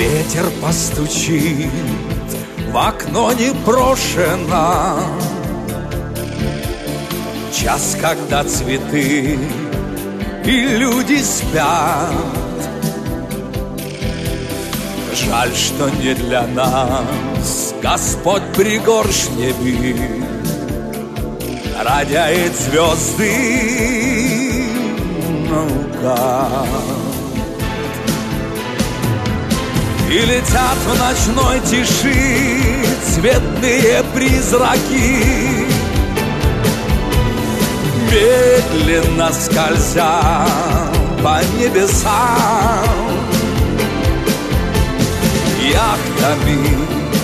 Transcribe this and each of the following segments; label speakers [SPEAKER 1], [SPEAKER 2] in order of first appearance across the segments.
[SPEAKER 1] Ветер постучит в окно непрошено. Час, когда цветы и люди спят. Жаль, что не для нас Господь пригоршнями роняет звезды наугад. И летят в ночной тиши цветные призраки, медленно скользя по небесам. Яхтами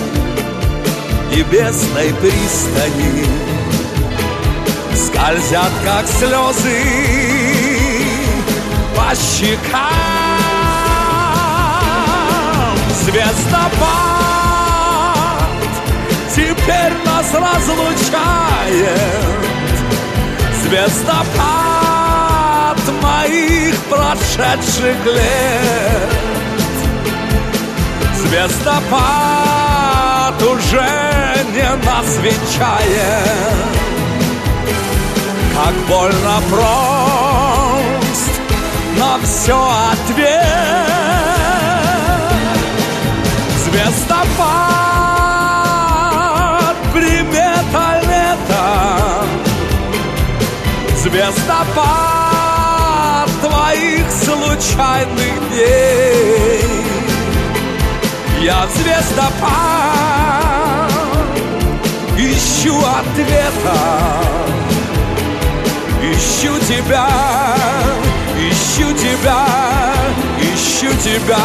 [SPEAKER 1] небесной пристани скользят, как слезы, по щекам. Звездопад теперь нас разлучает. Звездопад моих прошедших лет. Звездопад уже не нас венчает. Как больно прост, но все ответ. Звездопад, примета лета. Звездопад твоих случайных дней. Я в звездопад ищу ответа. Ищу тебя, ищу тебя, ищу тебя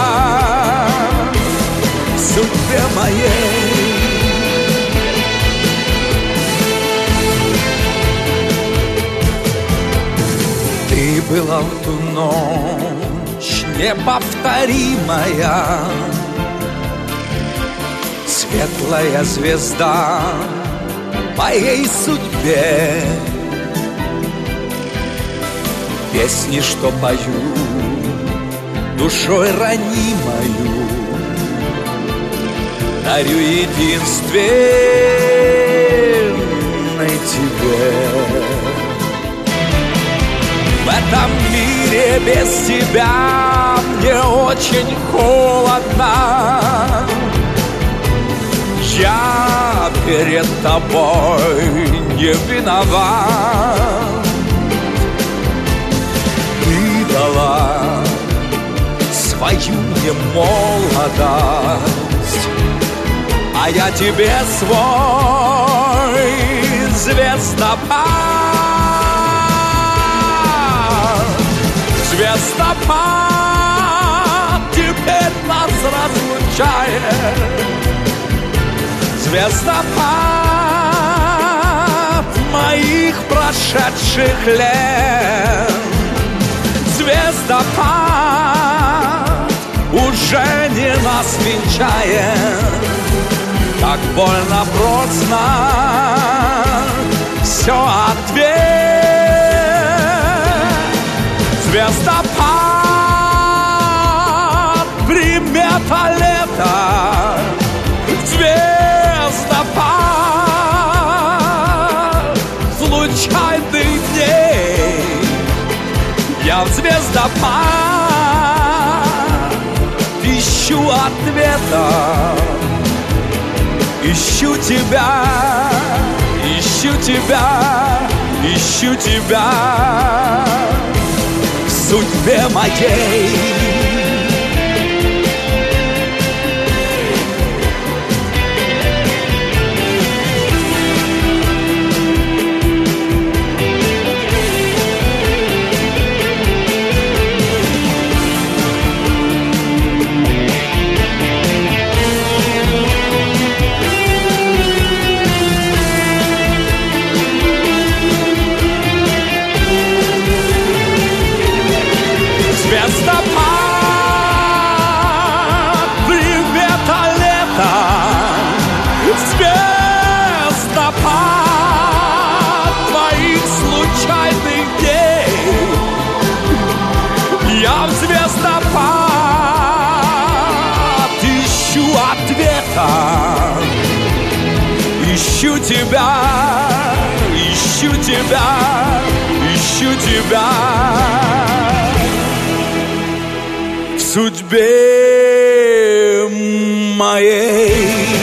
[SPEAKER 1] в судьбе моей. Ты была в ту ночь неповторимая, светлая звезда в моей судьбе. Песни, что пою душой ранимою, дарю единственной тебе. В этом мире без тебя мне очень холодно. Я перед тобой не виноват. Ты дала свою мне молодость, а я тебе свой звездопад. Звездопад теперь нас разлучает. Звездопад моих прошедших лет. Звездопад уже не нас венчает. Так больно просто, все ответ. Звездопад, примета лета. Звездопад случайных дней. Я в звездопад ищу ответа. Ищу тебя, ищу тебя, ищу тебя в судьбе моей. Звездопад, примета лета. Звездопад твоих случайных дней. Я в звездопад ищу тебя, ищу тебя, ищу тебя. В судьбе моей.